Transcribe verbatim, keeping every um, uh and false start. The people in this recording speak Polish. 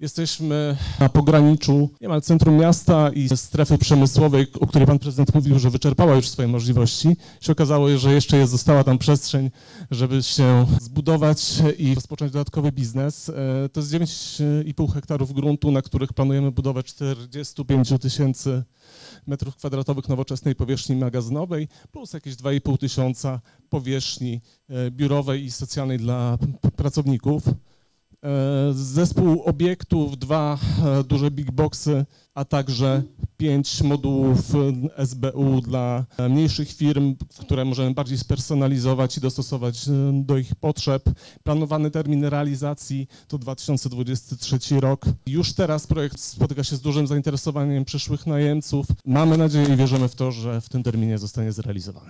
Jesteśmy na pograniczu niemal centrum miasta i strefy przemysłowej, o której pan prezydent mówił, że wyczerpała już swoje możliwości. Się okazało, że jeszcze jest, została tam przestrzeń, żeby się zbudować i rozpocząć dodatkowy biznes. To jest dziewięć i pół hektarów gruntu, na których planujemy budowę czterdzieści pięć tysięcy metrów kwadratowych nowoczesnej powierzchni magazynowej, plus jakieś dwa i pół tysiąca powierzchni biurowej i socjalnej dla pracowników. Zespół obiektów, dwa duże big boxy, a także pięć modułów S B U dla mniejszych firm, które możemy bardziej spersonalizować i dostosować do ich potrzeb. Planowany termin realizacji to dwa tysiące dwudziesty trzeci rok. Już teraz projekt spotyka się z dużym zainteresowaniem przyszłych najemców. Mamy nadzieję i wierzymy w to, że w tym terminie zostanie zrealizowany.